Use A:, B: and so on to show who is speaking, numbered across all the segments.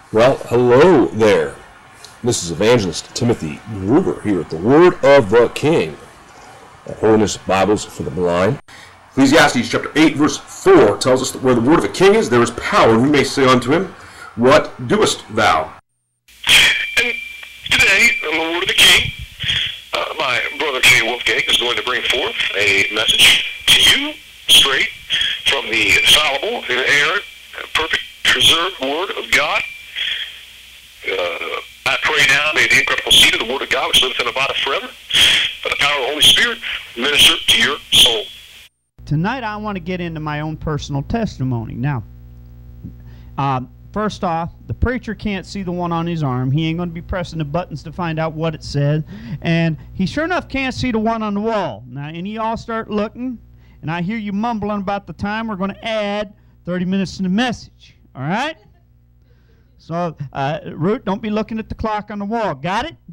A: Well, hello there. This is Evangelist Timothy Gruber here at the Word of the King at Holiness Bibles for the Blind. Ecclesiastes chapter 8, verse 4 tells us that where the Word of the King is, there is power. And we may say unto him, what doest thou?
B: And today, on the Word of the King, my brother Jay Wolfgang is going to bring forth a message to you straight from the infallible, inerrant, perfect, preserved Word of God. I pray now, may the incredible seed of the Word of God, which liveth and abideth forever, by the power of the Holy Spirit, minister to your soul.
C: Tonight I want to get into my own personal testimony. Now, first off, the preacher can't see the one on his arm. He ain't going to be pressing the buttons to find out what it said. And he sure enough can't see the one on the wall. Now, and you all start looking, and I hear you mumbling about the time. We're going to add 30 minutes to the message. All right? So, Ruth, don't be looking at the clock on the wall. Got it?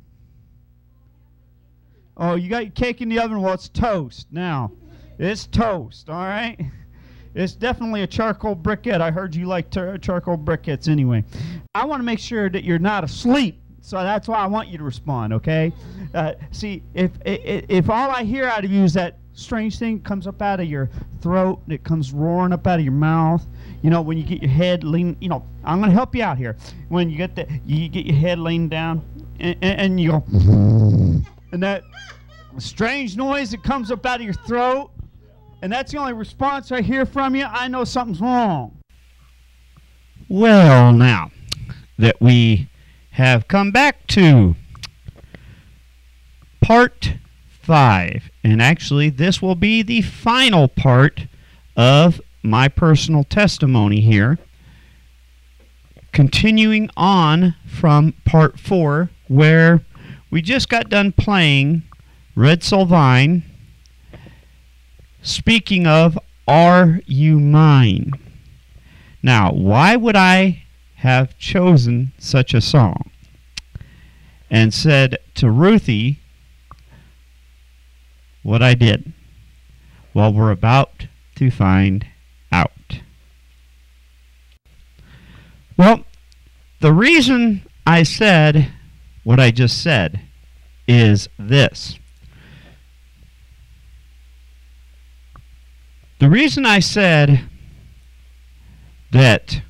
C: Oh, you got your cake in the oven? Well, it's toast. Now, it's toast, all right? It's definitely a charcoal briquette. I heard you like charcoal briquettes anyway. I want to make sure that you're not asleep, so that's why I want you to respond, okay? See, if all I hear out of you is that strange thing comes up out of your throat, and it comes roaring up out of your mouth, you know, when you get your head lean, you know, I'm going to help you out here. When you get your head leaned down, and you go, and that strange noise that comes up out of your throat, and that's the only response I hear from you, I know something's wrong. Well, now that we have come back to part 5, and actually this will be the final part of my personal testimony here, continuing on from part 4, where we just got done playing Red Sylvain, speaking of Are You Mine? Now, why would I have chosen such a song and said to Ruthie what I did? Well, we're about to find out. Well, the reason I said what I just said is this. The reason I said that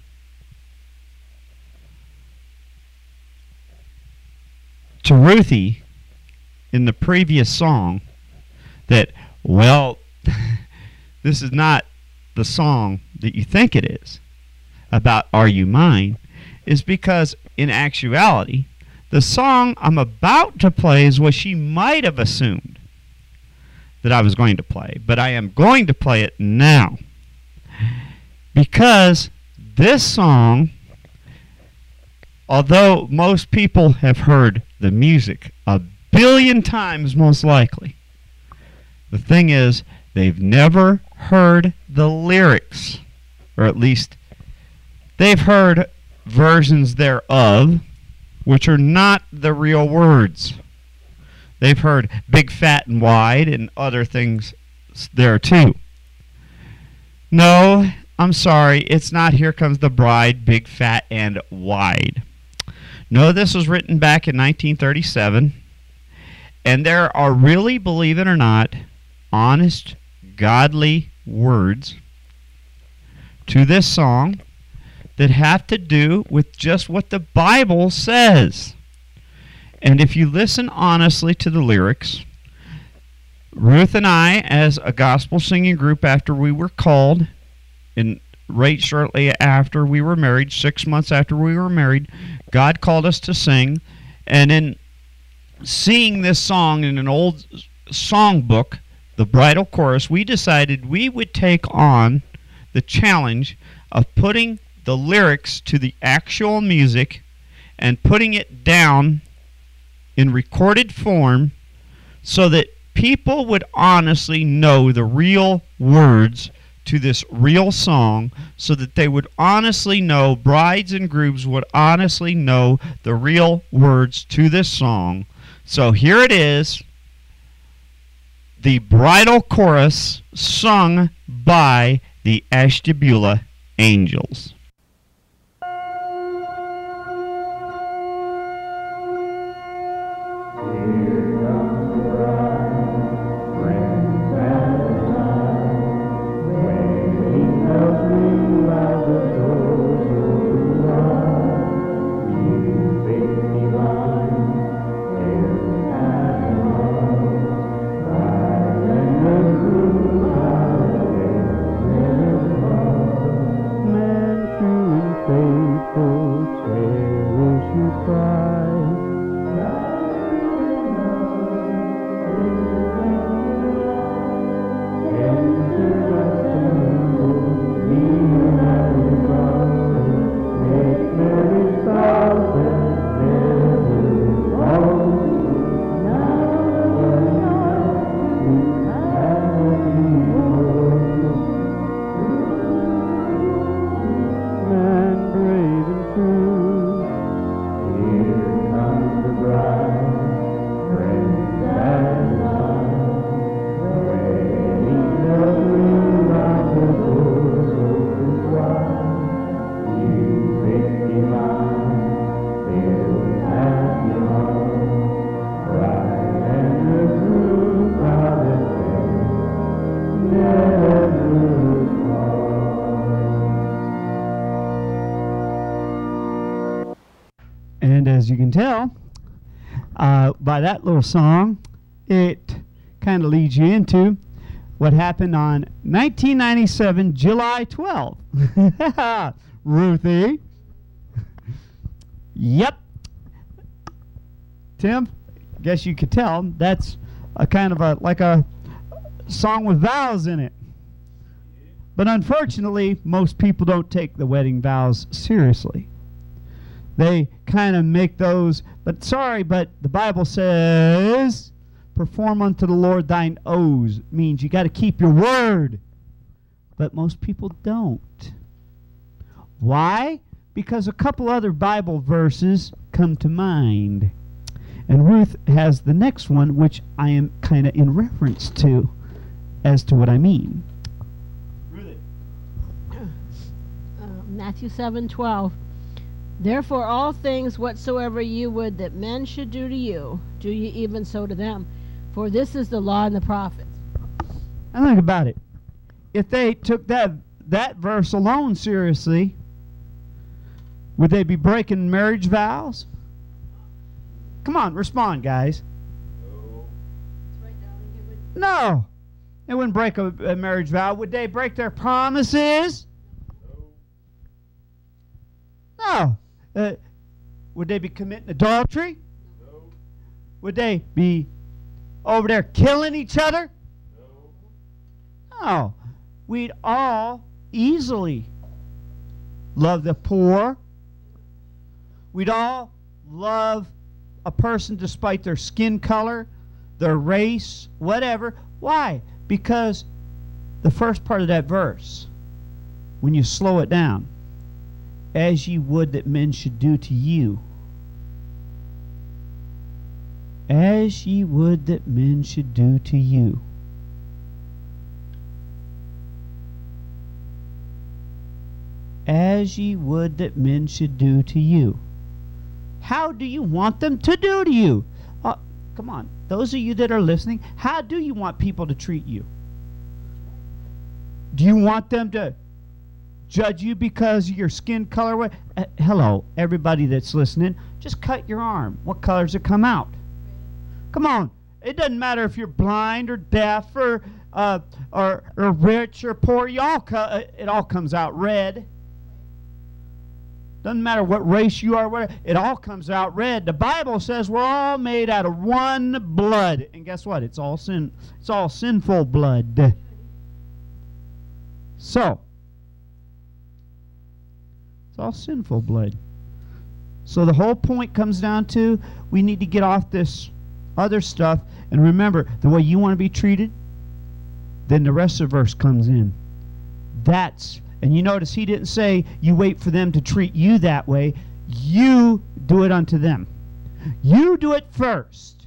C: to Ruthie in the previous song that, well, this is not the song that you think it is about Are You Mine, is because in actuality the song I'm about to play is what she might have assumed that I was going to play, but I am going to play it now because this song, although most people have heard the music a billion times most likely, the thing is they've never heard the lyrics, or at least they've heard versions thereof, which are not the real words. They've heard Big, Fat, and Wide and other things there too. No, I'm sorry, it's not Here Comes the Bride, Big, Fat, and Wide. No, this was written back in 1937, and there are really, believe it or not, honest, godly words to this song that have to do with just what the Bible says. And if you listen honestly to the lyrics, Ruth and I, as a gospel singing group after we were called, and right shortly after we were married, 6 months after we were married, God called us to sing. And in seeing this song in an old songbook, the bridal chorus, we decided we would take on the challenge of putting the lyrics to the actual music and putting it down in recorded form so that people would honestly know the real words to this real song, so that they would honestly know, brides and grooms would honestly know the real words to this song. So here it is, the bridal chorus sung by the Ashtabula Angels.
D: And as you can tell, by that little song, it kind of leads you into what happened on 1997, July 12th. Ruthie. Yep. Tim, guess you could tell that's a kind of like a song with vows in it. But unfortunately, most people don't take the wedding vows seriously. They kind of make those, but sorry, but the Bible says, perform unto the Lord thine oaths. Means you got to keep your word. But most people don't. Why? Because a couple other Bible verses come to mind. And Ruth has the next one, which I am kind of in reference to as to what I mean.
E: Matthew 7:12. Therefore all things whatsoever you would that men should do to you, do ye even so to them. For this is the law and the prophets.
D: Now think about it. If they took that verse alone seriously, would they be breaking marriage vows? Come on, respond, guys. No. They wouldn't break a marriage vow. Would they break their promises? No. Would they be committing adultery? No. Would they be over there killing each other? No. No. We'd all easily love the poor. We'd all love a person despite their skin color, their race, whatever. Why? Because the first part of that verse, when you slow it down, as ye would that men should do to you. As ye would that men should do to you. As ye would that men should do to you. How do you want them to do to you? Come on, those of you that are listening, how do you want people to treat you? Do you want them to judge you because of your skin color? Hello, everybody that's listening, just cut your arm. What colors it come out? Come on. It doesn't matter if you're blind or deaf or rich or poor. It all comes out red. Doesn't matter what race you are, whatever, it all comes out red. The Bible says we're all made out of one blood. And guess what? It's all sin. It's all sinful blood. So, it's all sinful blood. So the whole point comes down to we need to get off this other stuff. And remember, the way you want to be treated, then the rest of the verse comes in. And you notice he didn't say you wait for them to treat you that way. You do it unto them. You do it first.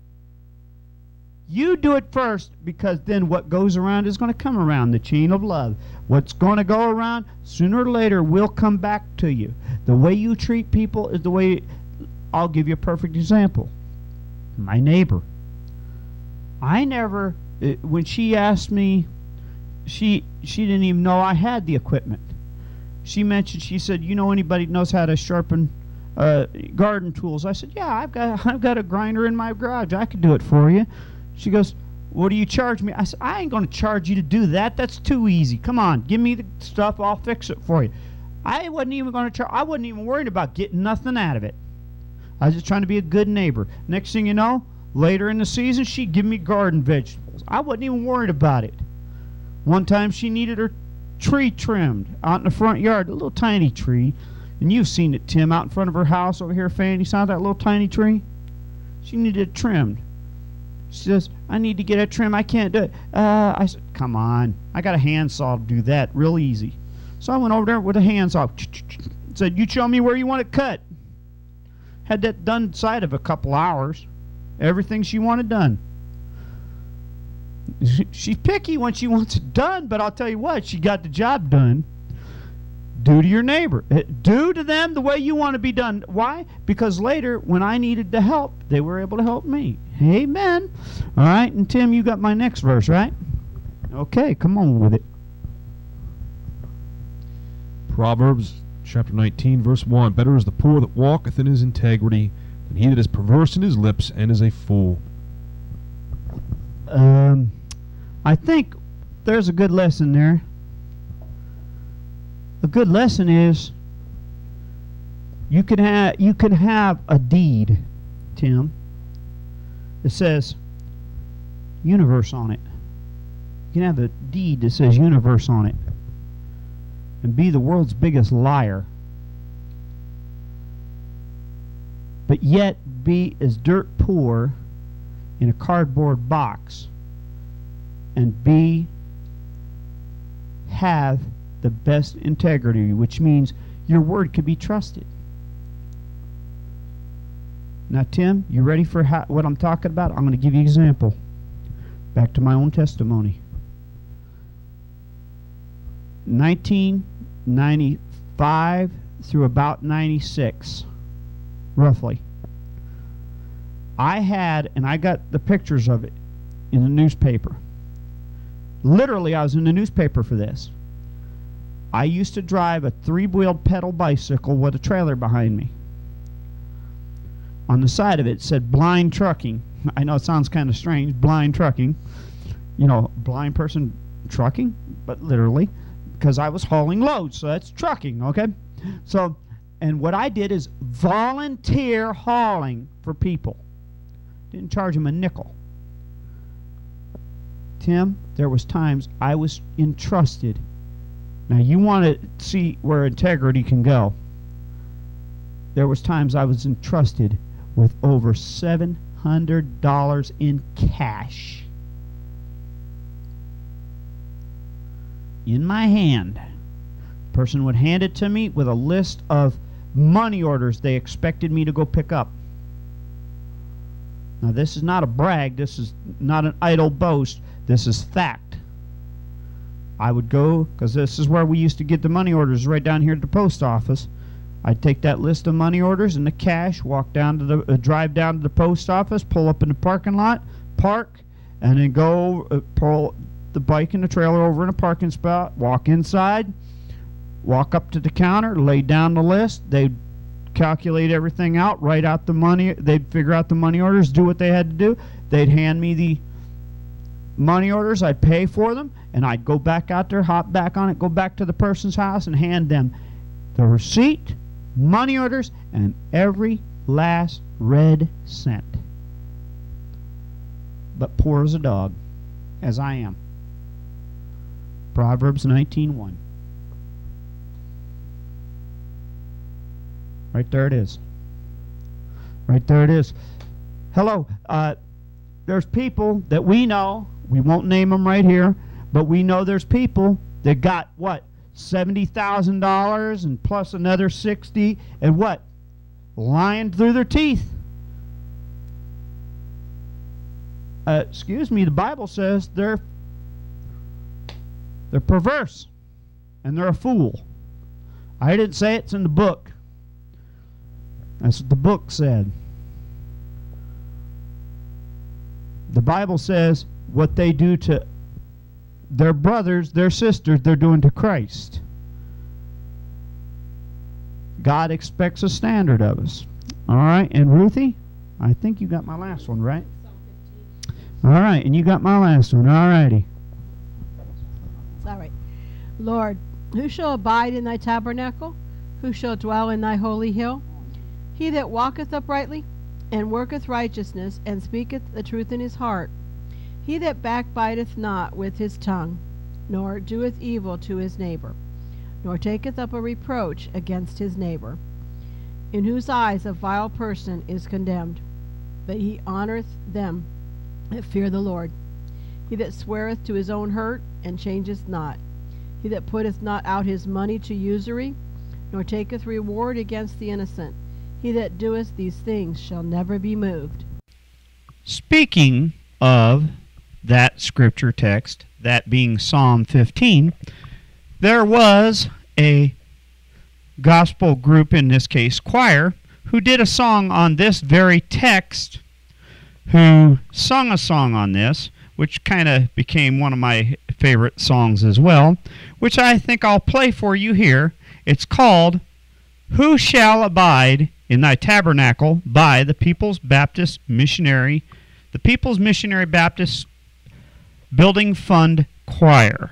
D: You do it first, because then what goes around is going to come around, the chain of love. What's going to go around, sooner or later, will come back to you. The way you treat people is the way... I'll give you a perfect example. My neighbor. I never... When she asked me... She didn't even know I had the equipment. She said, you know anybody that knows how to sharpen garden tools? I said, yeah, I've got a grinder in my garage. I could do it for you. She goes, what do you charge me? I said, I ain't going to charge you to do that. That's too easy. Come on, give me the stuff. I'll fix it for you. I wasn't even going to charge. I wasn't even worried about getting nothing out of it. I was just trying to be a good neighbor. Next thing you know, later in the season, she'd give me garden vegetables. I wasn't even worried about it. One time she needed her tree trimmed out in the front yard, a little tiny tree. And you've seen it, Tim, out in front of her house over here, Fanny. You saw that little tiny tree? She needed it trimmed. She says, I need to get it trimmed. I can't do it. I said, come on. I got a handsaw to do that real easy. So I went over there with a handsaw. Said, you show me where you want it cut. Had that done inside of a couple hours. Everything she wanted done. She's picky when she wants it done, but I'll tell you what, she got the job done. Do to your neighbor. Do to them the way you want to be done. Why? Because later, when I needed the help, they were able to help me. Amen. All right, and Tim, you got my next verse, right? Okay, come on with it.
A: Proverbs
F: chapter 19, verse 1. Better is the poor that walketh in his integrity than he that is perverse in his lips and is a fool.
D: I think there's a good lesson there. A good lesson is you can have a deed, Tim, that says universe on it. You can have a deed that says universe on it and be the world's biggest liar, but yet be as dirt poor in a cardboard box and have the best integrity, which means your word could be trusted. Now, Tim, you ready for what I'm talking about? I'm going to give you an example. Back to my own testimony. 1995 through about 96, roughly. I got the pictures of it in the newspaper. Literally, I was in the newspaper for this. I used to drive a 3-wheeled pedal bicycle with a trailer behind me. On the side of it said blind trucking. I know it sounds kind of strange, blind trucking. You know, blind person trucking, but literally, because I was hauling loads, so that's trucking, okay? So, and what I did is volunteer hauling for people. Didn't charge them a nickel. Tim, there was times I was entrusted. Now, you want to see where integrity can go. There was times I was entrusted with over $700 in cash in my hand. The person would hand it to me with a list of money orders they expected me to go pick up. Now, this is not a brag. This is not an idle boast. This is fact. I would go, because this is where we used to get the money orders, right down here at the post office. I'd take that list of money orders and the cash, walk down to the drive down to the post office, pull up in the parking lot, park, and then go pull the bike and the trailer over in a parking spot, walk inside, walk up to the counter, lay down the list. They'd calculate everything out, write out the money. They'd figure out the money orders, do what they had to do. They'd hand me the money orders. I'd pay for them, and I'd go back out there, hop back on it, go back to the person's house and hand them the receipt, money orders, and every last red cent. But poor as a dog, as I am. Proverbs 19:1. Right there it is. Right there it is. Hello. There's people that we know, we won't name them right here, but we know there's people that got, what, $70,000 and plus another 60 and what? Lying through their teeth. Excuse me, the Bible says they're perverse and they're a fool. I didn't say it's in the book. That's what the book said. The Bible says what they do to their brothers, their sisters, they're doing to Christ. God expects a standard of us. All right, and Ruthie, I think you got my last one, right? All right, and you got my last one. All righty.
E: All right. Lord, who shall abide in thy tabernacle? Who shall dwell in thy holy hill? He that walketh uprightly, and worketh righteousness, and speaketh the truth in his heart. He that backbiteth not with his tongue, nor doeth evil to his neighbor, nor taketh up a reproach against his neighbor, in whose eyes a vile person is condemned, but he honoureth them that fear the Lord. He that sweareth to his own hurt, and changeth not. He that putteth not out his money to usury, nor taketh reward against the innocent. He that doeth these things shall never be moved.
C: Speaking of that scripture text, that being Psalm 15, there was a gospel group, in this case choir, who did a song on this very text, who sung a song on this, which kind of became one of my favorite songs as well, which I think I'll play for you here. It's called Who shall abide in thy tabernacle by the People's Baptist Missionary, the People's Missionary Baptist Building Fund Choir?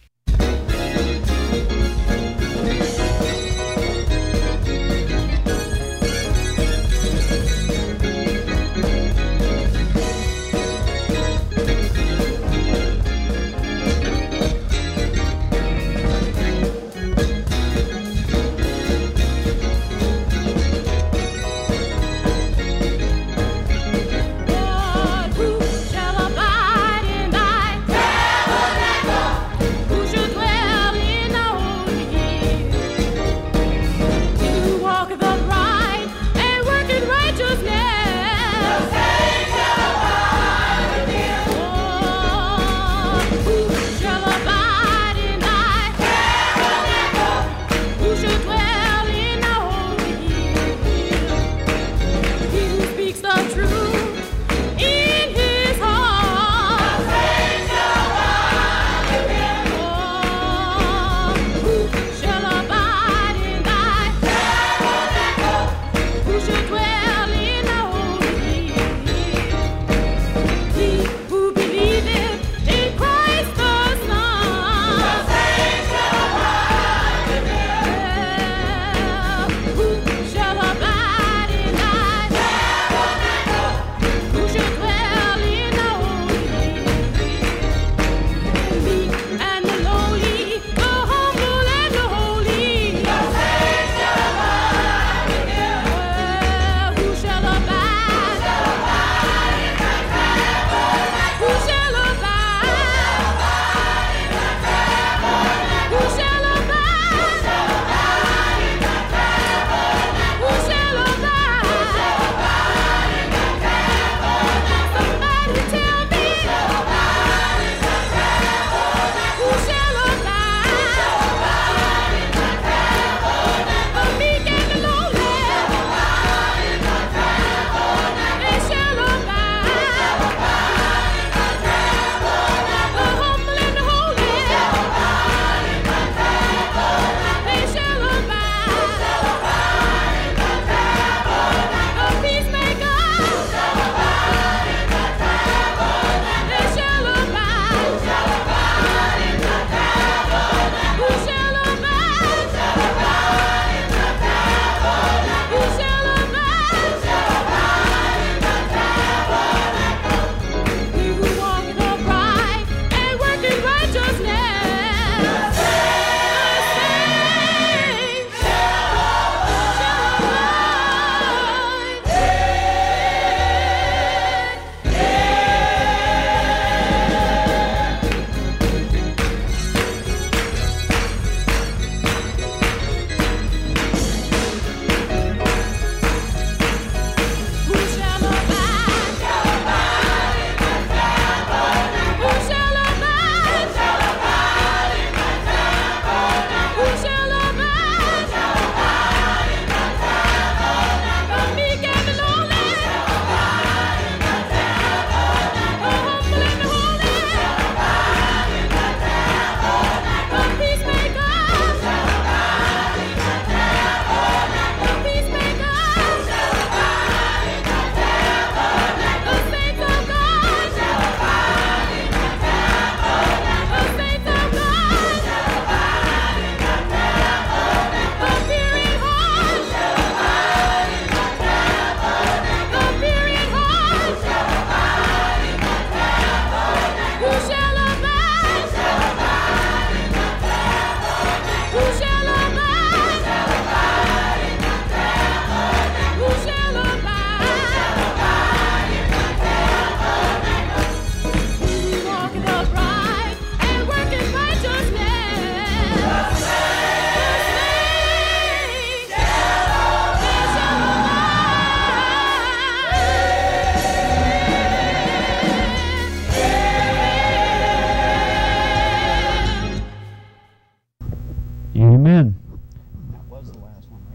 C: Amen. That was the last one.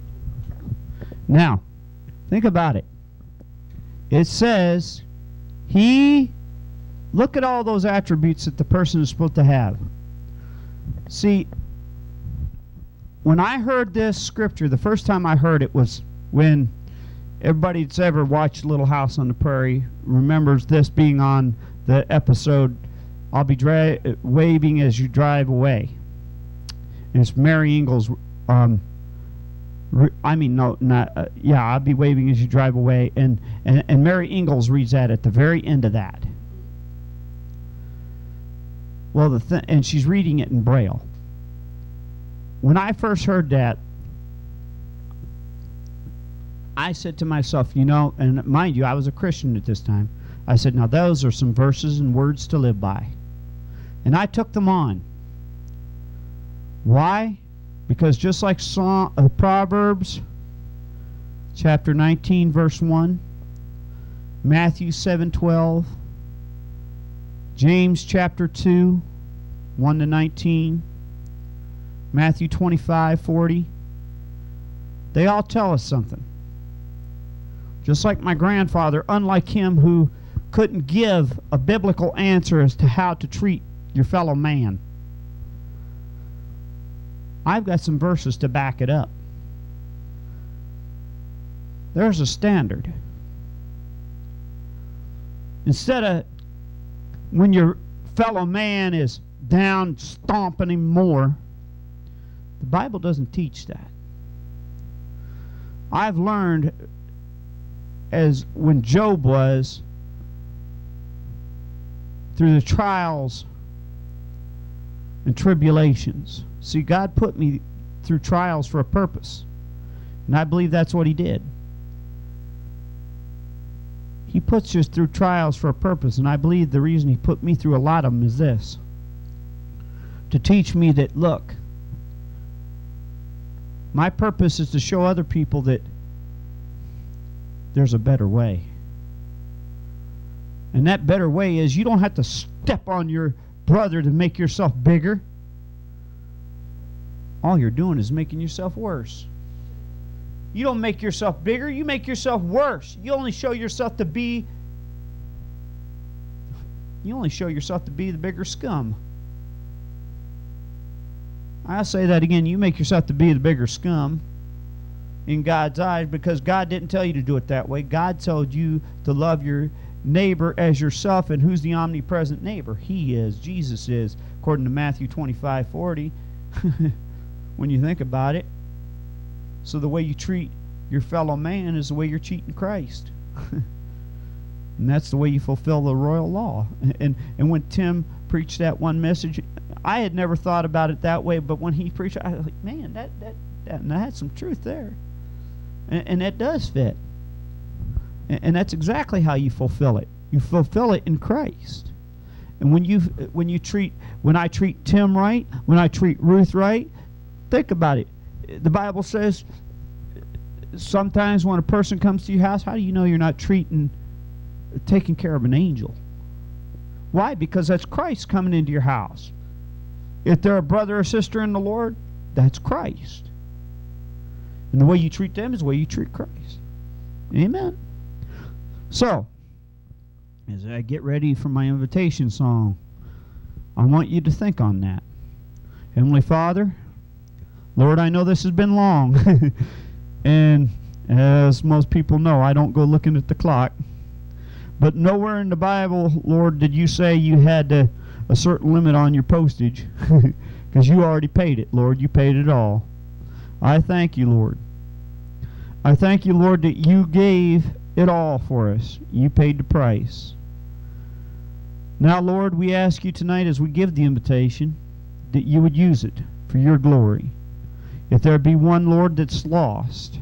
C: Now, think about it. It says, look at all those attributes that the person is supposed to have. See,
D: when I heard this scripture, the first time I heard it was when everybody that's ever watched Little House on the Prairie remembers this being on the episode, I'll be waving as you drive away. And it's Mary Ingalls. I'll be waving as you drive away. And Mary Ingalls reads that at the very end of that. Well, and she's reading it in Braille. When I first heard that, I said to myself, and mind you, I was a Christian at this time. I said, now those are some verses and words to live by. And I took them on. Why? Because just like Proverbs chapter 19, verse 1, Matthew 7:12, James chapter 2, 1 to 19, Matthew 25:40, they all tell us something. Just like my grandfather, unlike him who couldn't give a biblical answer as to how to treat your fellow man, I've got some verses to back it up. There's a standard. Instead of when your fellow man is down stomping him more, the Bible doesn't teach that. I've learned, as when Job was, through the trials and tribulations. See, God put me through trials for a purpose. And I believe that's what He did. He puts us through trials for a purpose. And I believe the reason He put me through a lot of them is this: to teach me that, look, my purpose is to show other people that there's a better way. And that better way is you don't have to step on your brother to make yourself bigger. All you're doing is making yourself worse. You don't make yourself bigger, you make yourself worse. You only show yourself to be the bigger scum. I'll say that again. You make yourself to be the bigger scum in God's eyes, because God didn't tell you to do it that way. God told you to love your neighbor as yourself. And who's the omnipresent neighbor? He is. Jesus is, according to Matthew 25:40. When you think about it. So the way you treat your fellow man is the way you're treating Christ. And that's the way you fulfill the royal law. And when Tim preached that one message, I had never thought about it that way, but when he preached, I was like, man, that had some truth there. And that does fit. And that's exactly how you fulfill it. You fulfill it in Christ. And when I treat Tim right, when I treat Ruth right, think about it. The Bible says sometimes when a person comes to your house, how do you know you're not taking care of an angel? Why? Because that's Christ coming into your house. If they're a brother or sister in the Lord, that's Christ. And the way you treat them is the way you treat Christ. Amen. So, as I get ready for my invitation song, I want you to think on that. Heavenly Father, Lord, I know this has been long. And as most people know, I don't go looking at the clock. But nowhere in the Bible, Lord, did you say you had a certain limit on your postage. Because you already paid it, Lord. You paid it all. I thank you, Lord. I thank you, Lord, that you gave it all for us. You paid the price. Now, Lord, we ask you tonight as we give the invitation that you would use it for your glory. If there be one, Lord, that's lost,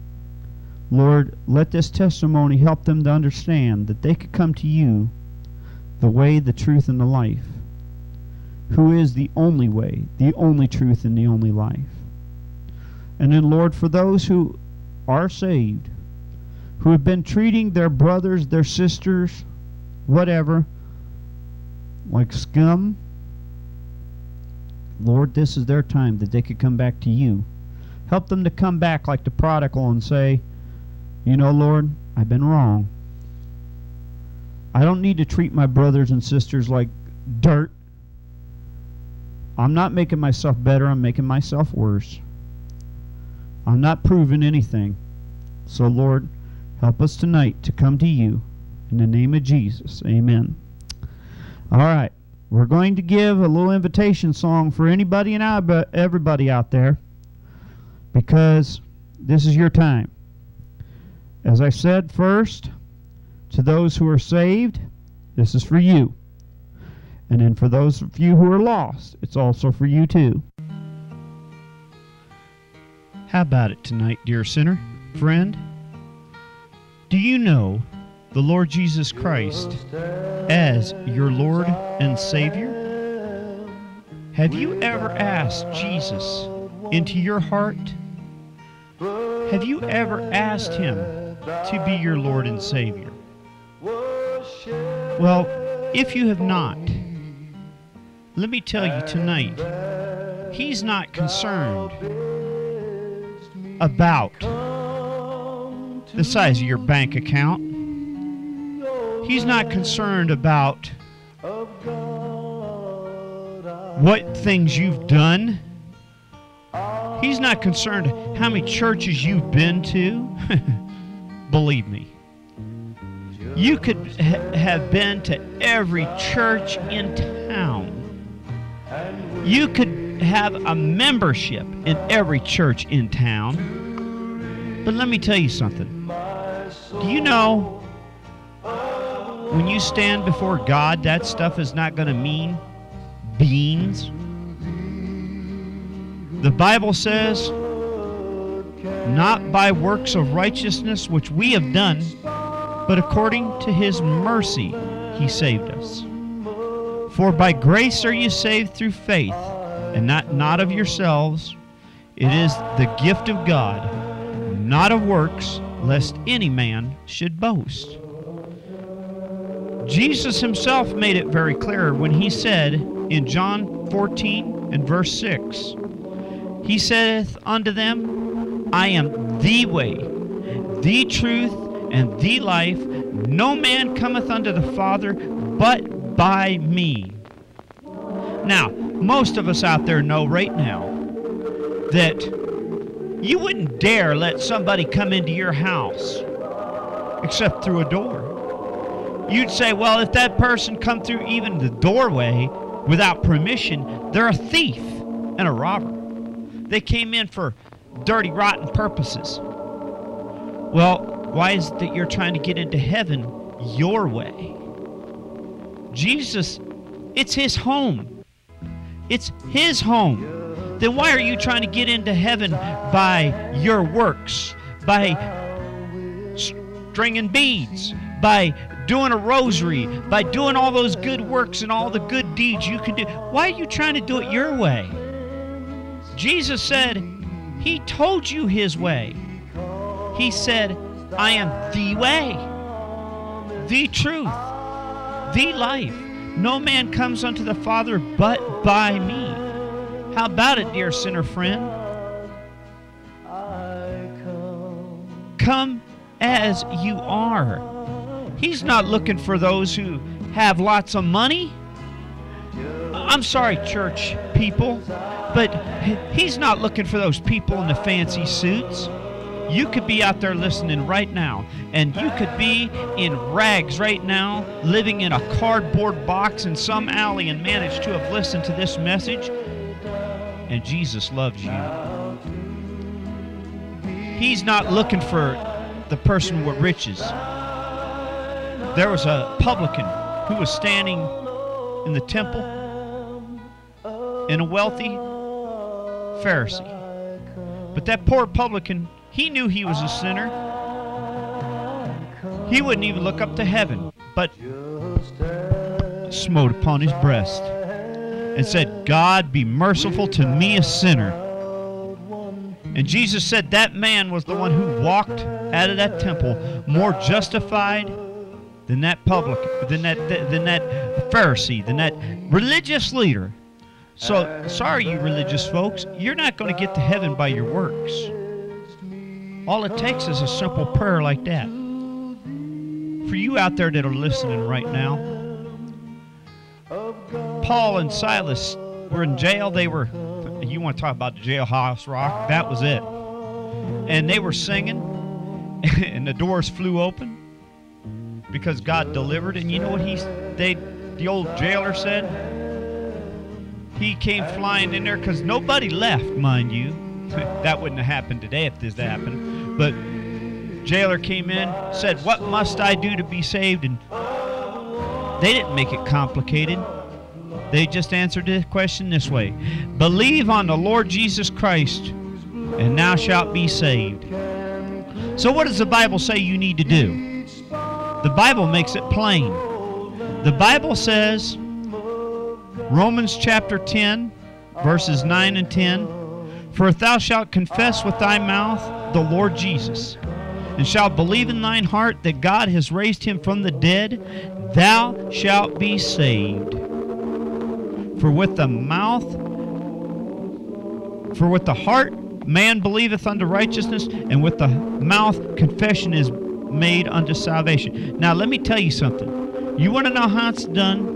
D: Lord, let this testimony help them to understand that they could come to you, the way, the truth, and the life, who is the only way, the only truth, and the only life. And then, Lord, for those who are saved, who have been treating their brothers, their sisters, whatever, like scum, Lord, this is their time that they could come back to you. Help them to come back like the prodigal and say, you know, Lord, I've been wrong. I don't need to treat my brothers and sisters like dirt. I'm not making myself better, I'm making myself worse. I'm not proving anything. So, Lord, help us tonight to come to you. In the name of Jesus, amen. All right. We're going to give a little invitation song for anybody and everybody out there, because this is your time. As I said first, to those who are saved, this is for you. And then for those of you who are lost, it's also for you too. How about it tonight, dear sinner, friend? Do you know the Lord Jesus Christ as your Lord and Savior? Have you ever asked Jesus into your heart? Have you ever asked Him to be your Lord and Savior? Well, if you have not, let me tell you tonight, He's not concerned about the size of your bank account. He's not concerned about what things you've done. He's not concerned how many churches you've been to. Believe me. You could have been to every church in town. You could have a membership in every church in town. But let me tell you something. Do you know, when you stand before God, that stuff is not going to mean beans. The Bible says, not by works of righteousness which we have done, but according to His mercy He saved us. For by grace are you saved through faith, and not of yourselves. It is the gift of God, not of works, lest any man should boast. Jesus Himself made it very clear when He said in John 14 and verse 6, He saith unto them, I am the way, the truth, and the life. No man cometh unto the Father but by me. Now, most of us out there know right now that you wouldn't dare let somebody come into your house except through a door. You'd say, well, if that person come through even the doorway without permission, they're a thief and a robber. They came in for dirty, rotten purposes. Well, why is it that you're trying to get into heaven your way? Jesus, it's His home. It's His home. Then why are you trying to get into heaven by your works, by stringing beads, by doing a rosary, by doing all those good works and all the good deeds you can do? Why are you trying to do it your way? Jesus said He told you His way. He said, I am the way, the truth, the life. No man comes unto the Father but by me. How about it, dear sinner friend? Come as you are. He's not looking for those who have lots of money. I'm sorry, church people, but He's not looking for those people in the fancy suits. You could be out there listening right now, and you could be in rags right now, living in a cardboard box in some alley and manage to have listened to this message, and Jesus loves you. He's not looking for the person with riches. There was a publican who was standing in the temple, and a wealthy Pharisee. But that poor publican, he knew he was a sinner. He wouldn't even look up to heaven, but smote upon his breast and said, God, be merciful to me, a sinner. And Jesus said that man was the one who walked out of that temple more justified than that publican, than that Pharisee, than that religious leader. So, sorry, you religious folks, you're not going to get to heaven by your works. All it takes is a simple prayer like that. For you out there that are listening right now, Paul and Silas were in jail. They were, you want to talk about the jailhouse rock? That was it.
C: and they were singing, and the doors flew open because God delivered. And you know what the old jailer said? He came flying in there because nobody left, mind you. That wouldn't have happened today if this happened. But jailer came in, said, "What must I do to be saved?" And they didn't make it complicated. They just answered the question this way: believe on the Lord Jesus Christ, and thou shalt be saved. So what does the Bible say you need to do? The Bible makes it plain. The Bible says, Romans chapter 10, verses 9 and 10, for if thou shalt confess with thy mouth the Lord Jesus, and shalt believe in thine heart that God has raised him from the dead, thou shalt be saved. For with the heart man believeth unto righteousness, and with the mouth confession is made unto salvation. Now let me tell you something. You want to know how it's done?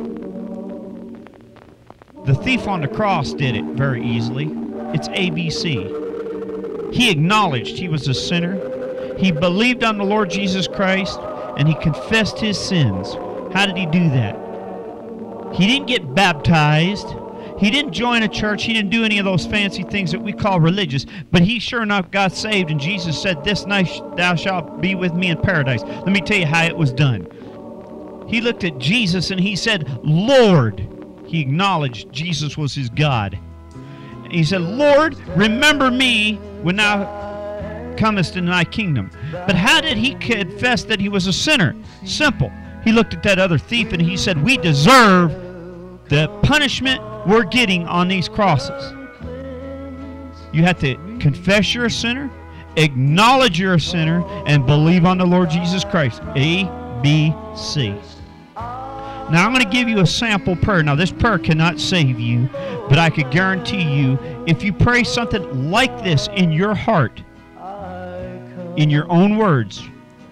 C: The thief on the cross did it very easily. It's ABC. He acknowledged he was a sinner. He believed on the Lord Jesus Christ, and he confessed his sins. How did he do that? He didn't get baptized. He didn't join a church. He didn't do any of those fancy things that we call religious. But he sure enough got saved, and Jesus said, this night thou shalt be with me in paradise. Let me tell you how it was done. He looked at Jesus and he said, Lord. He acknowledged Jesus was his God. And he said, Lord, remember me when thou comest in thy kingdom. But how did he confess that he was a sinner? Simple. He looked at that other thief and he said, we deserve the punishment we're getting on these crosses. You have to confess you're a sinner, acknowledge you're a sinner, and believe on the Lord Jesus Christ. A, B, C. Now I'm going to give you a sample prayer. Now this prayer cannot save you, but I could guarantee you, if you pray something like this in your heart, in your own words,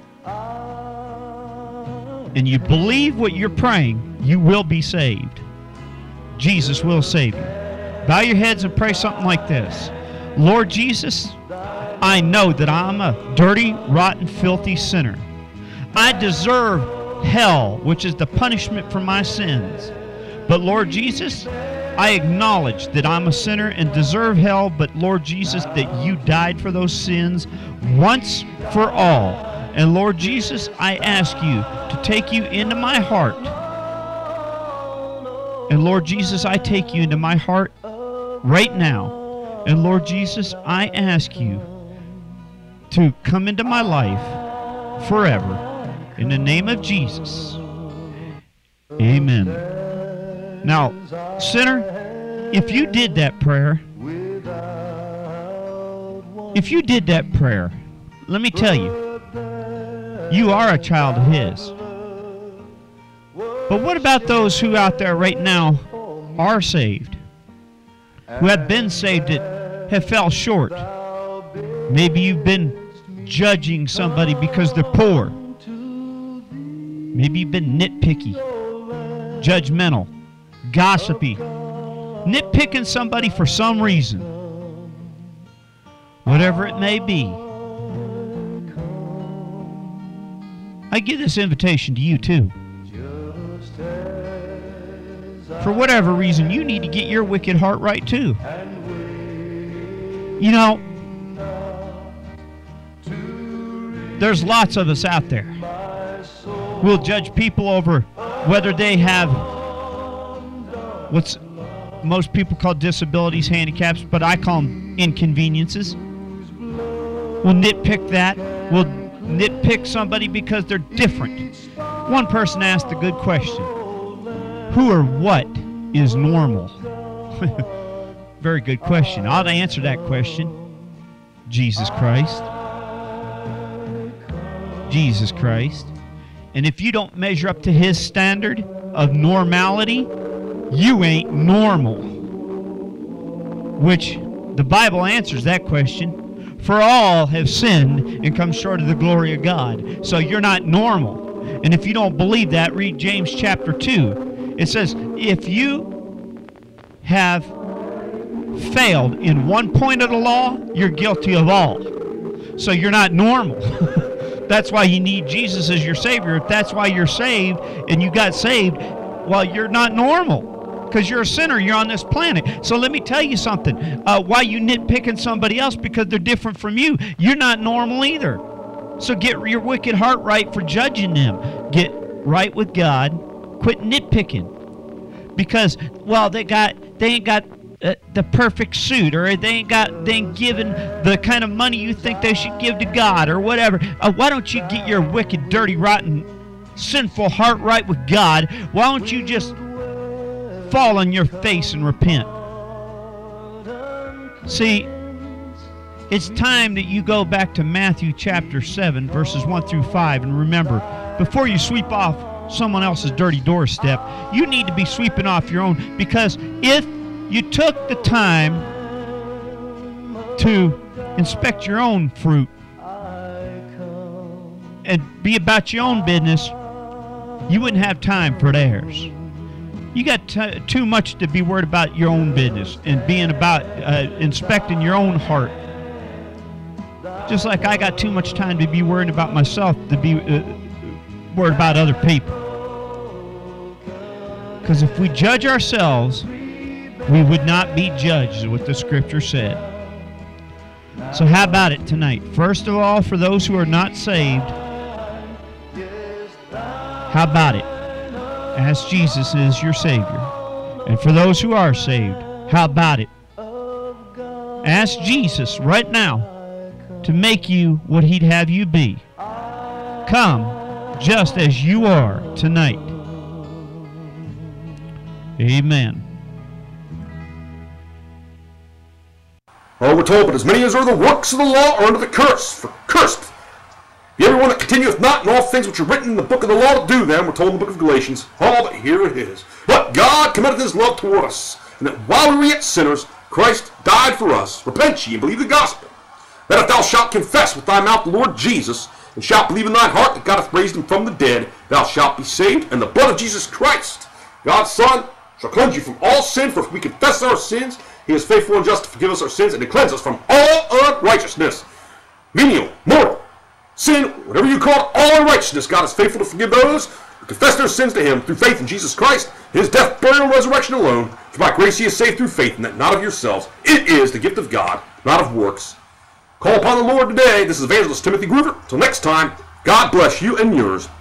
C: and you believe what you're praying, you will be saved. Jesus will save you. Bow your heads and pray something like this. Lord Jesus, I know that I'm a dirty, rotten, filthy sinner. I deserve hell, which is the punishment for my sins. But Lord Jesus, I acknowledge that I'm a sinner and deserve hell, but Lord Jesus, that you died for those sins once for all. And Lord Jesus, I ask you to take you into my heart. And Lord Jesus, I take you into my heart right now. And Lord Jesus, I ask you to come into my life forever. In the name of Jesus. Amen. Now, sinner, if you did that prayer, let me tell you, you are a child of his. But what about those who out there right now are saved? Who have been saved that have fell short? Maybe you've been judging somebody because they're poor. Maybe you've been nitpicky, judgmental, gossipy, nitpicking somebody for some reason. Whatever it may be. I give this invitation to you too. For whatever reason, you need to get your wicked heart right too. You know, there's lots of us out there. We'll judge people over whether they have what's most people call disabilities, handicaps, but I call them inconveniences. We'll nitpick that. We'll nitpick somebody because they're different. One person asked a good question. Who or what is normal? Very good question. I'll answer that question. Jesus Christ. Jesus Christ. And if you don't measure up to his standard of normality, you ain't normal. Which the Bible answers that question. For all have sinned and come short of the glory of God. So you're not normal. And if you don't believe that, read James chapter 2. It says, if you have failed in one point of the law, you're guilty of all. So you're not normal. That's why you need Jesus as your Savior. If that's why you're saved and you got saved, well, you're not normal. Because you're a sinner, you're on this planet. So let me tell you something. Why you nitpicking somebody else because they're different from you? You're not normal either. So get your wicked heart right for judging them. Get right with God. Quit nitpicking. Because, well, they ain't got the perfect suit, or they ain't given the kind of money you think they should give to God, or whatever. Why don't you get your wicked, dirty, rotten, sinful heart right with God? Why don't you just fall on your face and repent? See, it's time that you go back to Matthew chapter 7, verses 1 through 5, and remember, before you sweep off someone else's dirty doorstep, you need to be sweeping off your own, because if you took the time to inspect your own fruit and be about your own business, you wouldn't have time for theirs. You got too much to be worried about your own business and being about inspecting your own heart. Just like I got too much time to be worried about myself, to be worried about other people. Because if we judge ourselves, we would not be judged, is what the scripture said. So how about it tonight? First of all, for those who are not saved, how about it? Ask Jesus as your Savior. And for those who are saved, how about it? Ask Jesus right now to make you what He'd have you be. Come just as you are tonight. Amen.
A: Oh, we're told, but as many as are the works of the law are under the curse. For cursed be everyone that continueth not in all things which are written in the book of the law to do them. We're told in the book of Galatians. Oh, but here it is. But God commendeth His love toward us, and that while we were yet sinners, Christ died for us. Repent ye and believe the gospel. That if thou shalt confess with thy mouth the Lord Jesus, and shalt believe in thine heart that God hath raised Him from the dead, thou shalt be saved. And the blood of Jesus Christ, God's Son, shall cleanse you from all sin. For if we confess our sins, He is faithful and just to forgive us our sins and to cleanse us from all unrighteousness. Venial, mortal, sin, whatever you call it, all unrighteousness. God is faithful to forgive those who confess their sins to Him through faith in Jesus Christ, His death, burial, and resurrection alone. For by grace ye are saved through faith, and that not of yourselves. It is the gift of God, not of works. Call upon the Lord today. This is Evangelist Timothy Groover. Till next time, God bless you and yours.